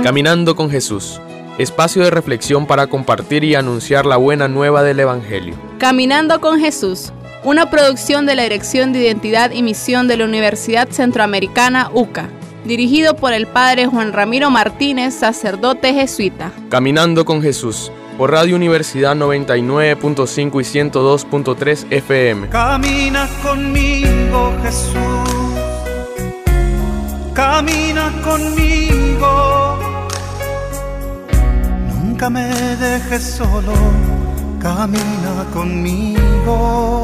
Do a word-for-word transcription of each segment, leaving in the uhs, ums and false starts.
Caminando con Jesús, espacio de reflexión para compartir y anunciar la buena nueva del Evangelio. Caminando con Jesús, una producción de la Dirección de Identidad y Misión de la Universidad Centroamericana U C A, dirigido por el Padre Juan Ramiro Martínez, sacerdote jesuita. Caminando con Jesús, por Radio Universidad noventa y nueve punto cinco y ciento dos punto tres F M. Camina conmigo, Jesús. Camina conmigo. Nunca me dejes solo. Camina conmigo.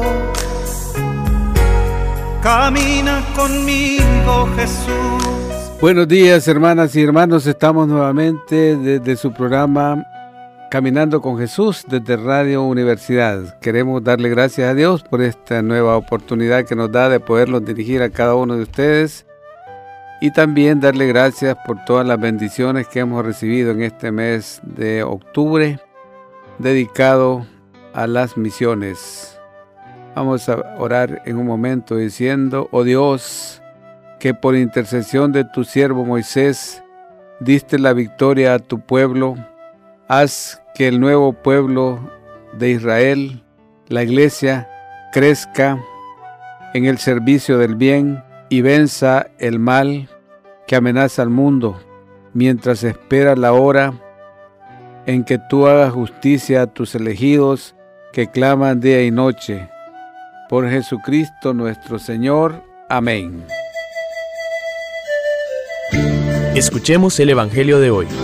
Camina conmigo, Jesús. Buenos días, hermanas y hermanos. Estamos nuevamente desde su programa Caminando con Jesús desde Radio Universidad. Queremos darle gracias a Dios por esta nueva oportunidad que nos da de poderlos dirigir a cada uno de ustedes y también darle gracias por todas las bendiciones que hemos recibido en este mes de octubre dedicado a las misiones. Vamos a orar en un momento diciendo: oh Dios, que por intercesión de tu siervo Moisés diste la victoria a tu pueblo, haz que el nuevo pueblo de Israel, la iglesia, crezca en el servicio del bien y venza el mal que amenaza al mundo, mientras espera la hora en que tú hagas justicia a tus elegidos que claman día y noche. Por Jesucristo nuestro Señor. Amén. Escuchemos el Evangelio de hoy.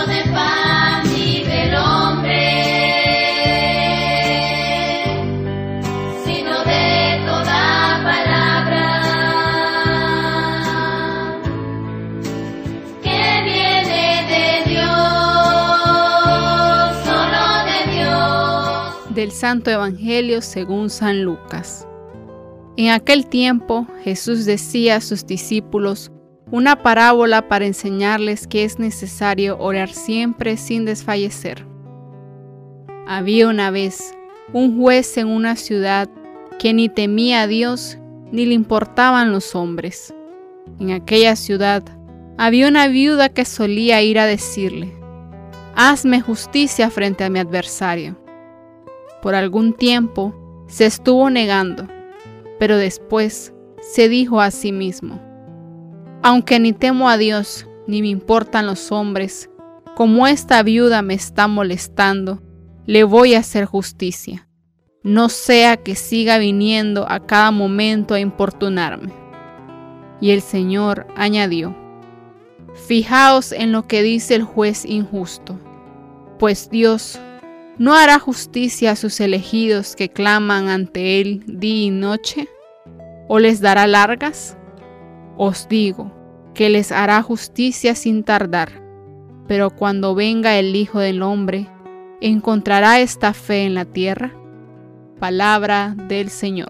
Del Santo Evangelio según San Lucas. En aquel tiempo Jesús decía a sus discípulos una parábola para enseñarles que es necesario orar siempre sin desfallecer. Había una vez un juez en una ciudad que ni temía a Dios ni le importaban los hombres. En aquella ciudad había una viuda que solía ir a decirle: hazme justicia frente a mi adversario. Por algún tiempo se estuvo negando, pero después se dijo a sí mismo: aunque ni temo a Dios ni me importan los hombres, como esta viuda me está molestando, le voy a hacer justicia, no sea que siga viniendo a cada momento a importunarme. Y el Señor añadió: fijaos en lo que dice el juez injusto, pues Dios ¿no hará justicia a sus elegidos que claman ante Él día y noche? ¿O les dará largas? Os digo que les hará justicia sin tardar. Pero cuando venga el Hijo del Hombre, ¿encontrará esta fe en la tierra? Palabra del Señor.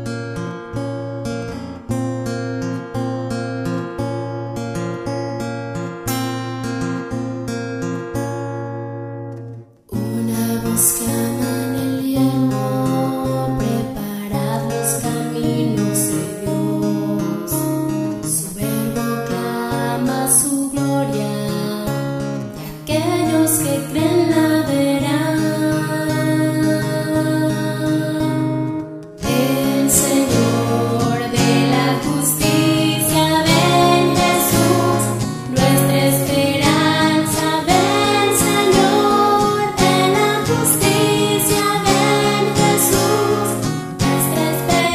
Clama en el hielo, preparad los caminos de Dios. Su verbo clama su gloria, y aquellos que creen la verán. El Señor de la justicia, ven Jesús, nuestra esperanza, ven Señor de la justicia, ven Jesús, nuestra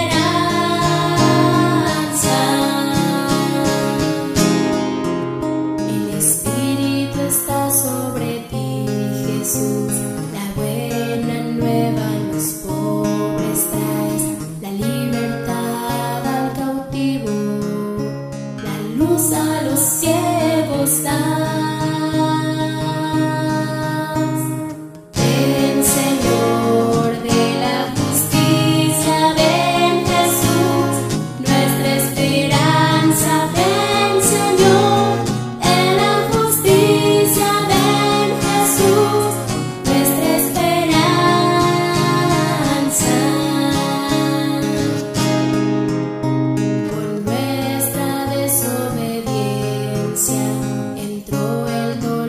esperanza. El Espíritu está sobre ti, Jesús, la buena nueva a los pobres traes, la libertad al cautivo, la luz a los ciegos das. Ven Señor de la justicia, ven Jesús, nuestra esperanza, ven Señor de la justicia, ven Jesús, nuestra esperanza. Por nuestra desobediencia entró el dolor.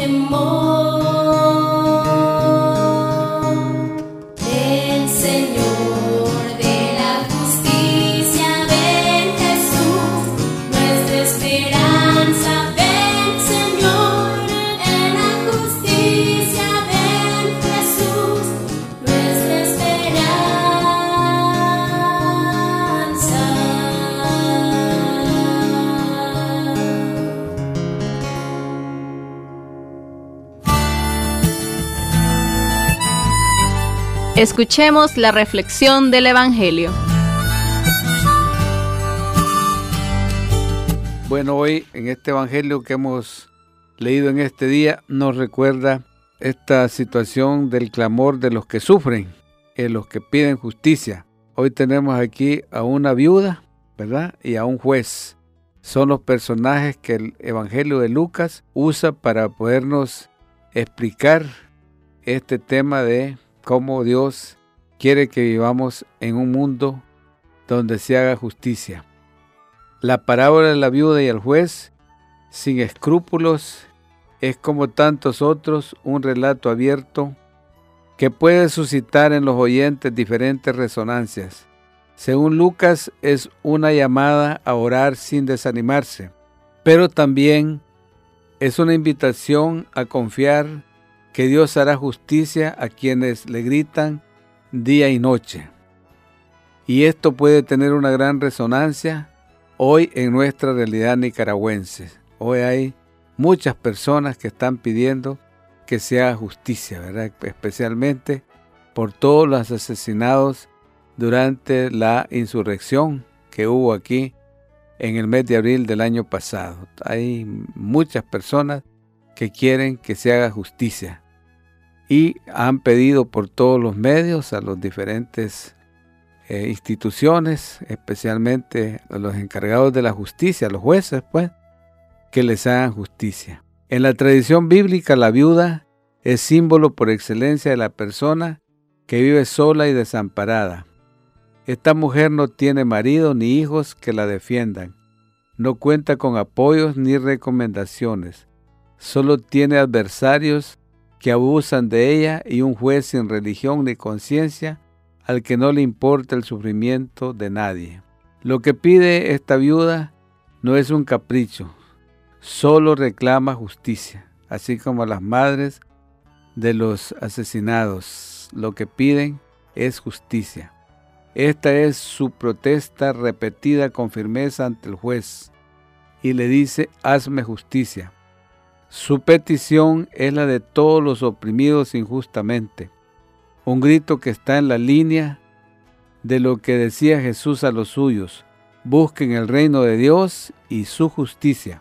Escuchemos la reflexión del Evangelio. Bueno, hoy en este Evangelio que hemos leído en este día nos recuerda esta situación del clamor de los que sufren, de los que piden justicia. Hoy tenemos aquí a una viuda, ¿verdad? Y a un juez. Son los personajes que el Evangelio de Lucas usa para podernos explicar este tema de cómo Dios quiere que vivamos en un mundo donde se haga justicia. La parábola de la viuda y el juez, sin escrúpulos, es como tantos otros un relato abierto que puede suscitar en los oyentes diferentes resonancias. Según Lucas, es una llamada a orar sin desanimarse, pero también es una invitación a confiar que Dios hará justicia a quienes le gritan día y noche. Y esto puede tener una gran resonancia hoy en nuestra realidad nicaragüense. Hoy hay muchas personas que están pidiendo que se haga justicia, ¿verdad? Especialmente por todos los asesinados durante la insurrección que hubo aquí en el mes de abril del año pasado. Hay muchas personas que quieren que se haga justicia y han pedido por todos los medios a las diferentes eh, instituciones, especialmente a los encargados de la justicia, a los jueces, pues, que les hagan justicia. En la tradición bíblica, la viuda es símbolo por excelencia de la persona que vive sola y desamparada. Esta mujer no tiene marido ni hijos que la defiendan. No cuenta con apoyos ni recomendaciones. Solo tiene adversarios que abusan de ella y un juez sin religión ni conciencia al que no le importa el sufrimiento de nadie. Lo que pide esta viuda no es un capricho, solo reclama justicia, así como las madres de los asesinados. Lo que piden es justicia. Esta es su protesta repetida con firmeza ante el juez y le dice: hazme justicia. Su petición es la de todos los oprimidos injustamente, un grito que está en la línea de lo que decía Jesús a los suyos: busquen el reino de Dios y su justicia.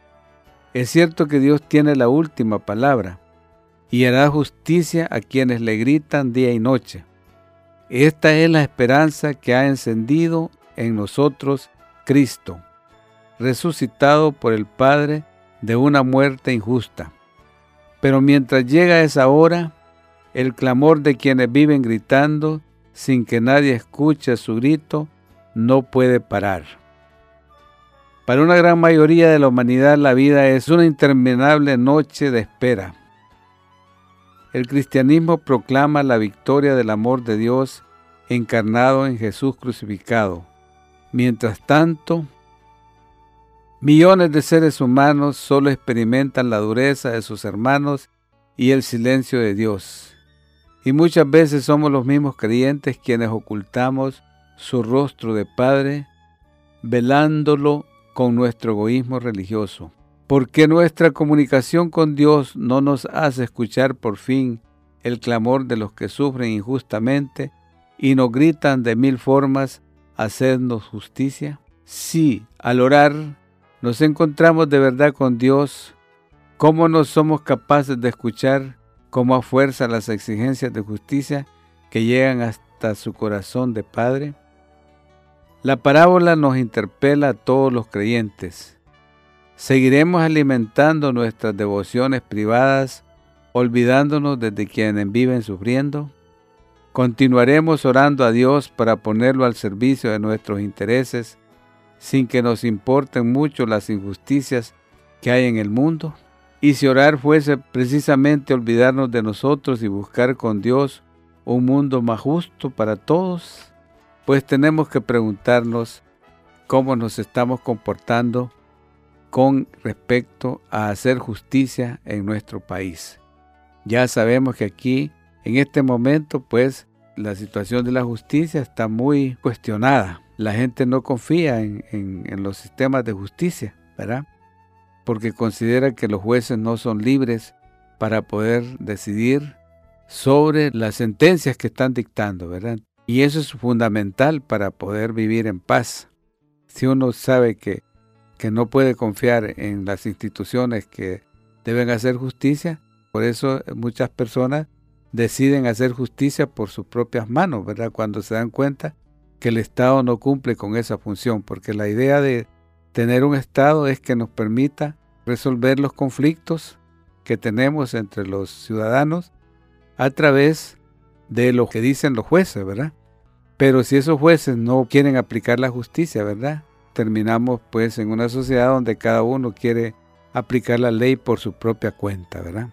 Es cierto que Dios tiene la última palabra y hará justicia a quienes le gritan día y noche. Esta es la esperanza que ha encendido en nosotros Cristo, resucitado por el Padre de una muerte injusta. Pero mientras llega esa hora, el clamor de quienes viven gritando sin que nadie escuche su grito no puede parar. Para una gran mayoría de la humanidad, la vida es una interminable noche de espera. El cristianismo proclama la victoria del amor de Dios encarnado en Jesús crucificado. Mientras tanto, millones de seres humanos solo experimentan la dureza de sus hermanos y el silencio de Dios. Y muchas veces somos los mismos creyentes quienes ocultamos su rostro de Padre, velándolo con nuestro egoísmo religioso. ¿Por qué nuestra comunicación con Dios no nos hace escuchar por fin el clamor de los que sufren injustamente y nos gritan de mil formas: hacednos justicia? Sí, al orar nos encontramos de verdad con Dios. ¿Cómo no somos capaces de escuchar cómo a fuerza las exigencias de justicia que llegan hasta su corazón de Padre? La parábola nos interpela a todos los creyentes. ¿Seguiremos alimentando nuestras devociones privadas, olvidándonos de quienes viven sufriendo? ¿Continuaremos orando a Dios para ponerlo al servicio de nuestros intereses, sin que nos importen mucho las injusticias que hay en el mundo? Y si orar fuese precisamente olvidarnos de nosotros y buscar con Dios un mundo más justo para todos, pues tenemos que preguntarnos cómo nos estamos comportando con respecto a hacer justicia en nuestro país. Ya sabemos que aquí, en este momento, pues, la situación de la justicia está muy cuestionada. La gente no confía en, en, en los sistemas de justicia, ¿verdad? Porque considera que los jueces no son libres para poder decidir sobre las sentencias que están dictando, ¿verdad? Y eso es fundamental para poder vivir en paz. Si uno sabe que, que no puede confiar en las instituciones que deben hacer justicia, por eso muchas personas deciden hacer justicia por sus propias manos, ¿verdad? Cuando se dan cuenta que el Estado no cumple con esa función, porque la idea de tener un Estado es que nos permita resolver los conflictos que tenemos entre los ciudadanos a través de lo que dicen los jueces, ¿verdad? Pero si esos jueces no quieren aplicar la justicia, ¿verdad? Terminamos pues en una sociedad donde cada uno quiere aplicar la ley por su propia cuenta, ¿verdad?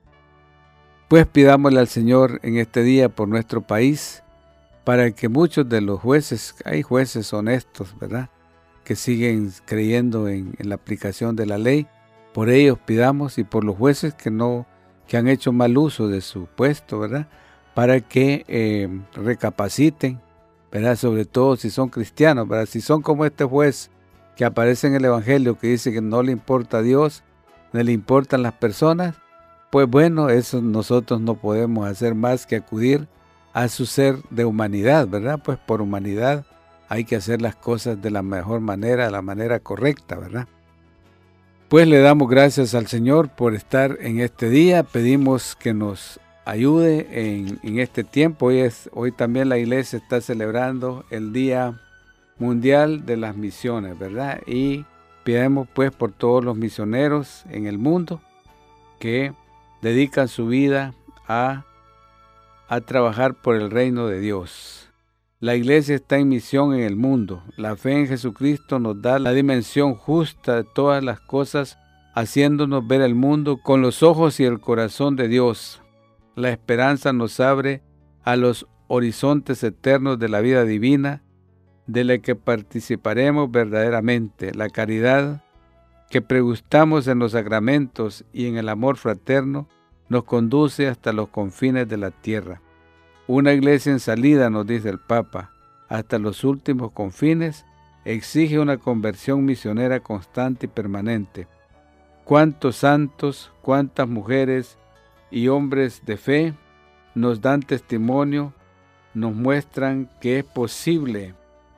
Pues pidámosle al Señor en este día por nuestro país, para que muchos de los jueces, hay jueces honestos, ¿verdad?, que siguen creyendo en, en la aplicación de la ley, por ellos pidamos, y por los jueces que no, que han hecho mal uso de su puesto, ¿verdad?, para que eh, recapaciten, ¿verdad?, sobre todo si son cristianos, ¿verdad?, si son como este juez que aparece en el Evangelio, que dice que no le importa a Dios, no le importan las personas, pues bueno, eso nosotros no podemos hacer más que acudir a su ser de humanidad, ¿verdad? Pues por humanidad hay que hacer las cosas de la mejor manera, de la manera correcta, ¿verdad? Pues le damos gracias al Señor por estar en este día, pedimos que nos ayude en, en este tiempo. Hoy, es, hoy también la iglesia está celebrando el Día Mundial de las Misiones, ¿verdad? Y pidamos pues por todos los misioneros en el mundo que dedican su vida a, a trabajar por el reino de Dios. La iglesia está en misión en el mundo. La fe en Jesucristo nos da la dimensión justa de todas las cosas, haciéndonos ver el mundo con los ojos y el corazón de Dios. La esperanza nos abre a los horizontes eternos de la vida divina, de la que participaremos verdaderamente. La caridad que pregustamos en los sacramentos y en el amor fraterno nos conduce hasta los confines de la tierra. Una iglesia en salida, nos dice el Papa, hasta los últimos confines, exige una conversión misionera constante y permanente. Cuántos santos, cuántas mujeres y hombres de fe nos dan testimonio, nos muestran que es posible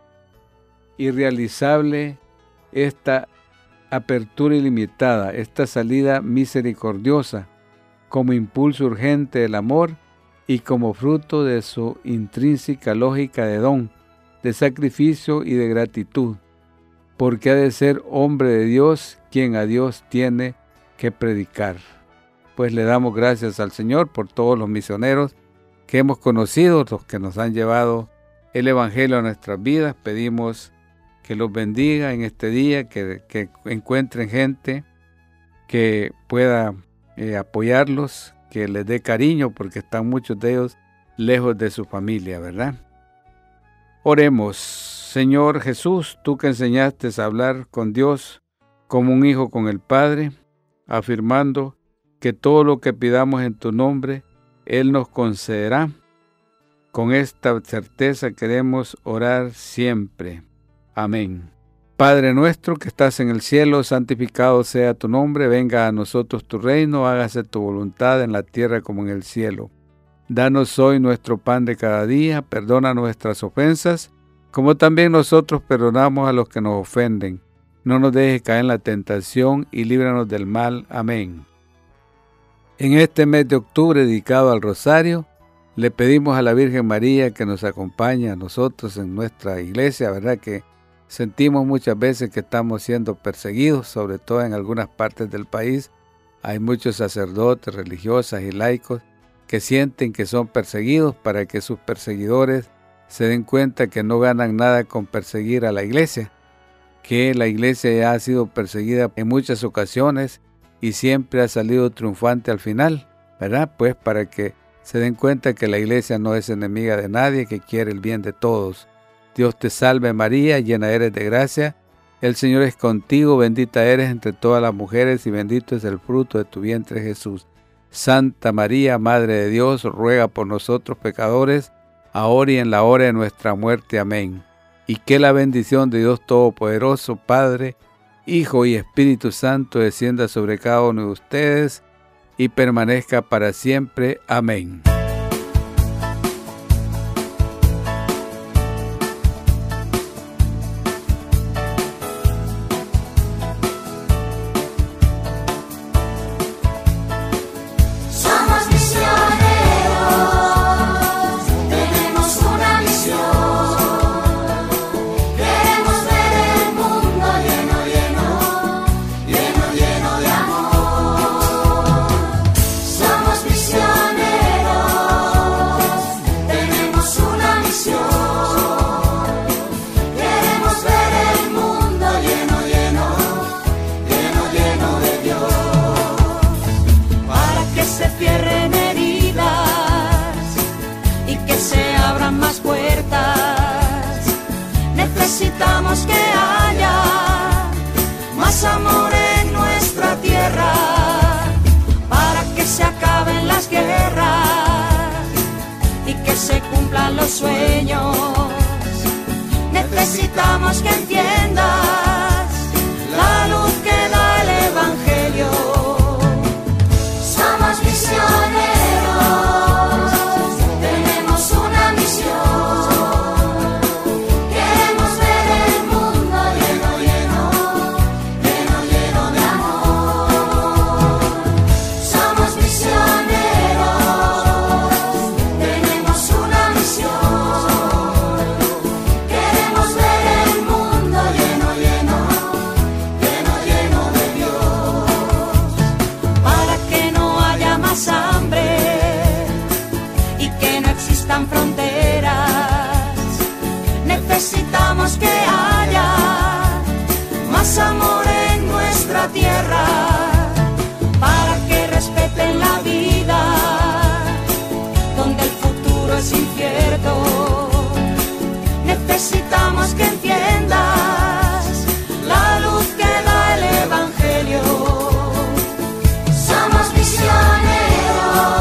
y realizable esta apertura ilimitada, esta salida misericordiosa, como impulso urgente del amor y como fruto de su intrínseca lógica de don, de sacrificio y de gratitud, porque ha de ser hombre de Dios quien a Dios tiene que predicar. Pues le damos gracias al Señor por todos los misioneros que hemos conocido, los que nos han llevado el Evangelio a nuestras vidas. Pedimos que los bendiga en este día, que, que encuentren gente que pueda eh, apoyarlos, que les dé cariño, porque están muchos de ellos lejos de su familia, ¿verdad? Oremos. Señor Jesús, tú que enseñaste a hablar con Dios como un hijo con el Padre, afirmando que todo lo que pidamos en tu nombre, Él nos concederá. Con esta certeza queremos orar siempre. Amén. Padre nuestro que estás en el cielo, santificado sea tu nombre, venga a nosotros tu reino, hágase tu voluntad en la tierra como en el cielo. Danos hoy nuestro pan de cada día, perdona nuestras ofensas, como también nosotros perdonamos a los que nos ofenden. No nos dejes caer en la tentación y líbranos del mal. Amén. En este mes de octubre dedicado al Rosario, le pedimos a la Virgen María que nos acompañe a nosotros en nuestra iglesia, ¿verdad? Que sentimos muchas veces que estamos siendo perseguidos, sobre todo en algunas partes del país. Hay muchos sacerdotes, religiosas y laicos que sienten que son perseguidos, para que sus perseguidores se den cuenta que no ganan nada con perseguir a la iglesia, que la iglesia ya ha sido perseguida en muchas ocasiones y siempre ha salido triunfante al final, ¿verdad? Pues para que se den cuenta que la iglesia no es enemiga de nadie, que quiere el bien de todos. Dios te salve María, llena eres de gracia, el Señor es contigo, bendita eres entre todas las mujeres y bendito es el fruto de tu vientre Jesús. Santa María, Madre de Dios, ruega por nosotros pecadores, ahora y en la hora de nuestra muerte. Amén. Y que la bendición de Dios Todopoderoso, Padre, Hijo y Espíritu Santo descienda sobre cada uno de ustedes y permanezca para siempre. Amén. Necesitamos que haya más amor en nuestra tierra para que se acaben las guerras y que se cumplan los sueños. Necesitamos que entiendas la luz que da el Evangelio. Somos misioneros. Necesitamos que haya más amor en nuestra tierra para que respeten la vida donde el futuro es incierto. Necesitamos que entiendas la luz que da el Evangelio. Somos misioneros,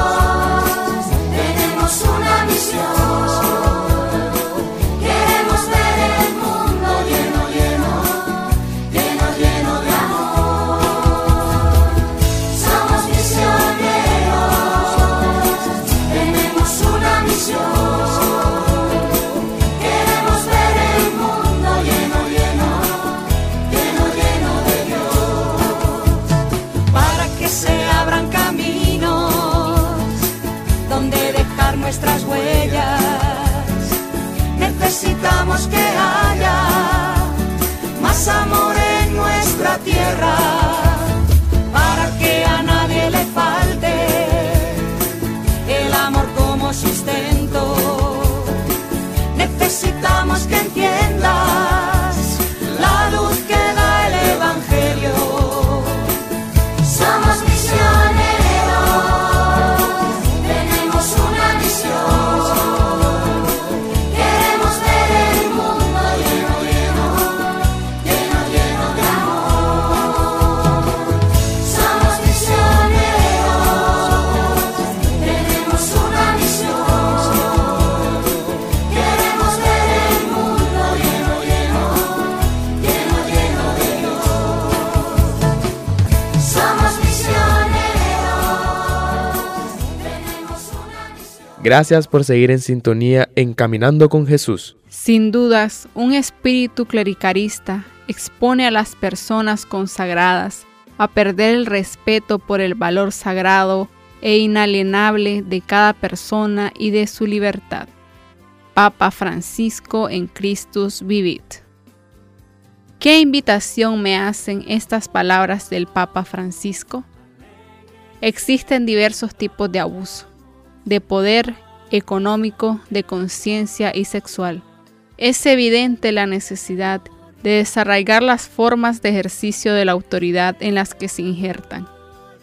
tenemos una misión. Nuestras huellas, necesitamos que haya más amor en nuestra tierra para que a nadie le falte el amor como sustento. Necesitamos que entiendas la luz que da el Evangelio. Somos misioneros. Gracias por seguir en sintonía en Caminando con Jesús. Sin dudas, un espíritu clericalista expone a las personas consagradas a perder el respeto por el valor sagrado e inalienable de cada persona y de su libertad. Papa Francisco en Christus Vivit. ¿Qué invitación me hacen estas palabras del Papa Francisco? Existen diversos tipos de abuso, de poder económico, de conciencia y sexual. Es evidente la necesidad de desarraigar las formas de ejercicio de la autoridad en las que se injertan.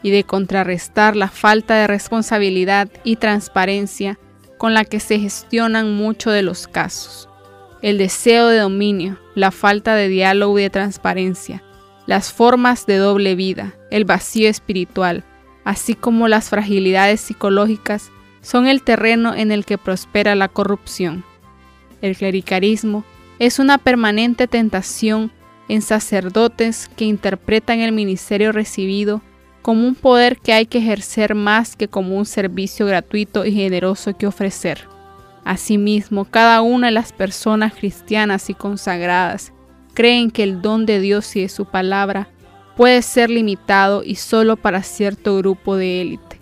y de contrarrestar la falta de responsabilidad y transparencia con la que se gestionan muchos de los casos. El deseo de dominio, la falta de diálogo y de transparencia, las formas de doble vida, el vacío espiritual, así como las fragilidades psicológicas, son el terreno en el que prospera la corrupción. El clericalismo es una permanente tentación en sacerdotes que interpretan el ministerio recibido como un poder que hay que ejercer más que como un servicio gratuito y generoso que ofrecer. Asimismo, cada una de las personas cristianas y consagradas creen que el don de Dios y de su palabra puede ser limitado y solo para cierto grupo de élite.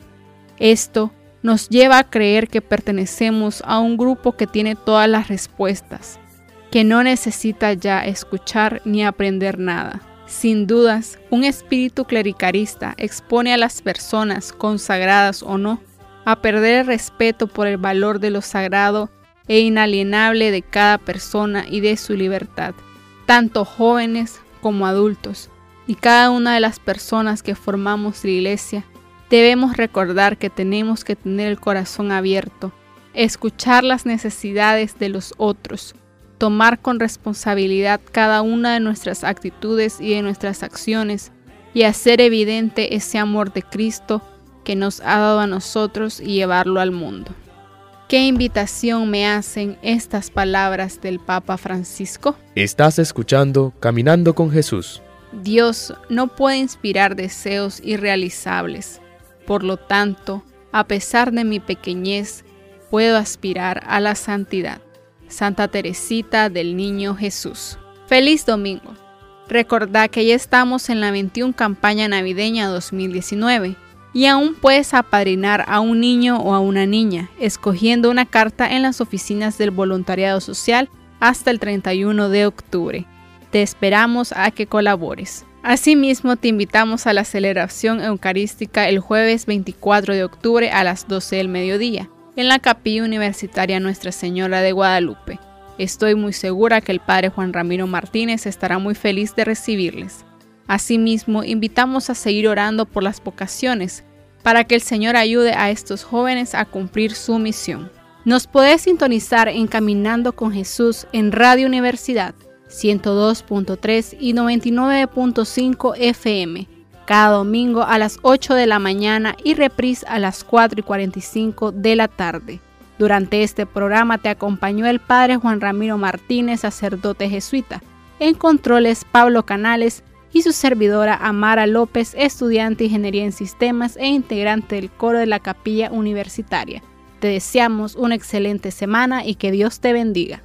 Esto nos lleva a creer que pertenecemos a un grupo que tiene todas las respuestas, que no necesita ya escuchar ni aprender nada. Sin dudas, un espíritu clericalista expone a las personas, consagradas o no, a perder el respeto por el valor de lo sagrado e inalienable de cada persona y de su libertad, tanto jóvenes como adultos, y cada una de las personas que formamos la Iglesia debemos recordar que tenemos que tener el corazón abierto, escuchar las necesidades de los otros, tomar con responsabilidad cada una de nuestras actitudes y de nuestras acciones y hacer evidente ese amor de Cristo que nos ha dado a nosotros y llevarlo al mundo. ¿Qué invitación me hacen estas palabras del Papa Francisco? Estás escuchando Caminando con Jesús. Dios no puede inspirar deseos irrealizables. Por lo tanto, a pesar de mi pequeñez, puedo aspirar a la santidad. Santa Teresita del Niño Jesús. ¡Feliz domingo! Recordad que ya estamos en la veintiuna campaña navideña dos mil diecinueve y aún puedes apadrinar a un niño o a una niña escogiendo una carta en las oficinas del voluntariado social hasta el treinta y uno de octubre. Te esperamos a que colabores. Asimismo, te invitamos a la celebración eucarística el jueves veinticuatro de octubre a las doce del mediodía. En la Capilla Universitaria Nuestra Señora de Guadalupe. Estoy muy segura que el Padre Juan Ramiro Martínez estará muy feliz de recibirles. Asimismo, invitamos a seguir orando por las vocaciones, para que el Señor ayude a estos jóvenes a cumplir su misión. Nos podés sintonizar en Caminando con Jesús en Radio Universidad, ciento dos punto tres y noventa y nueve punto cinco F M. Cada domingo a las ocho de la mañana y reprise a las cuatro y cuarenta y cinco de la tarde. Durante este programa te acompañó el Padre Juan Ramiro Martínez, sacerdote jesuita. En controles, Pablo Canales y su servidora Amara López, estudiante de Ingeniería en Sistemas e integrante del coro de la Capilla Universitaria. Te deseamos una excelente semana y que Dios te bendiga.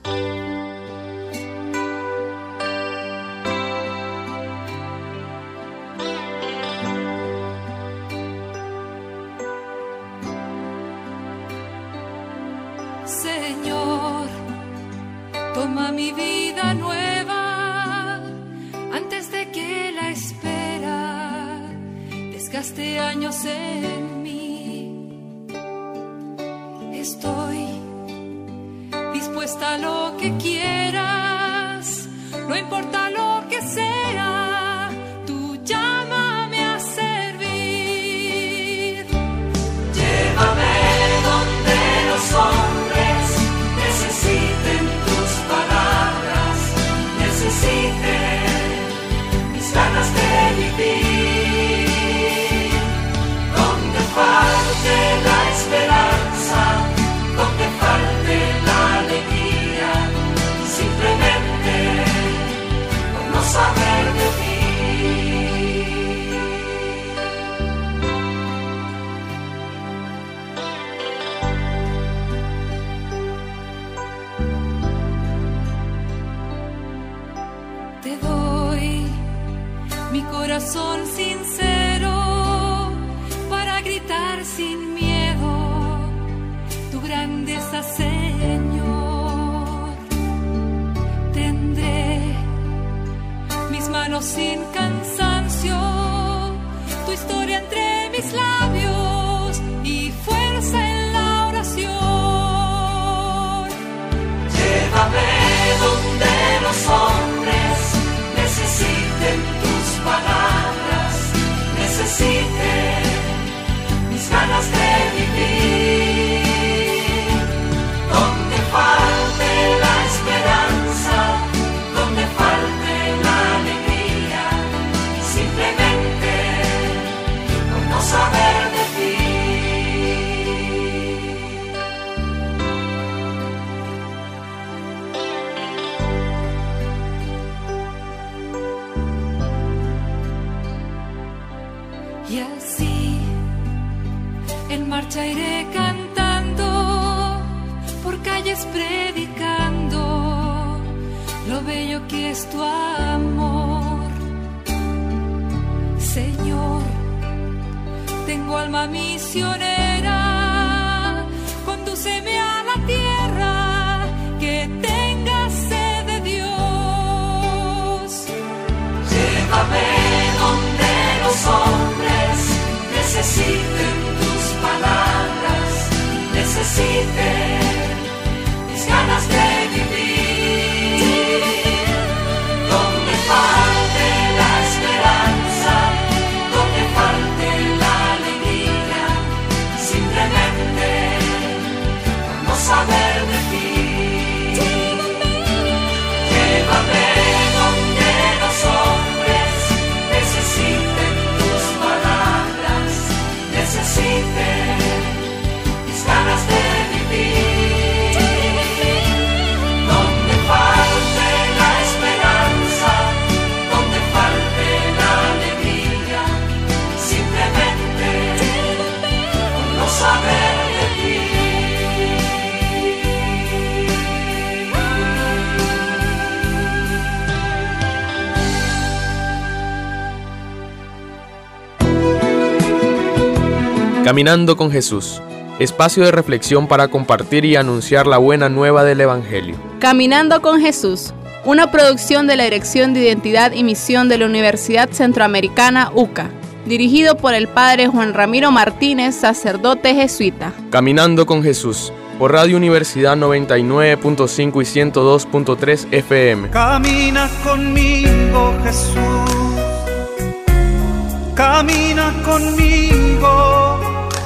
Señor, toma mi vida nueva antes de que la espera desgaste años en mí. Estoy dispuesta a lo que quieras, no importa lo que sea, tú llámame a servir. Llévame donde los hombres necesiten tus palabras, necesiten mis ganas de vivir. Donde falte la esperanza, donde falte la alegría, simplemente por no saber de ti. Te doy mi corazón sincero para gritar sin miedo tu grandeza, Señor. Tendré mis manos sin cansancio, tu historia entre mis labios y fuerza en la oración. Llévame donde los hombres necesiten tus palabras, necesiten Sí, en marcha iré cantando, por calles predicando lo bello que es tu amor. Señor, tengo alma misionera, condúceme a la tierra que tenga sed de Dios. Llévame donde los hombres necesiten tus palabras, necesiten mis ganas de vivir. Donde falte la esperanza, donde falte la alegría, simplemente por no saber de ti. Llévame donde los hombres necesiten tus palabras, necesiten mis ganas de vivir. Donde falte la esperanza, donde falte la alegría, simplemente por no saber de ti. Caminando con Jesús, espacio de reflexión para compartir y anunciar la buena nueva del Evangelio. Caminando con Jesús, una producción de la Dirección de Identidad y Misión de la Universidad Centroamericana U C A, dirigido por el Padre Juan Ramiro Martínez, sacerdote jesuita. Caminando con Jesús, por Radio Universidad noventa y nueve punto cinco y ciento dos punto tres F M. Camina conmigo, Jesús. Camina conmigo.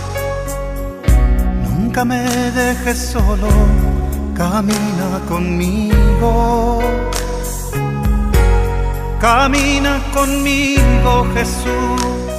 Nunca me dejes solo. Camina conmigo. Camina conmigo, Jesús.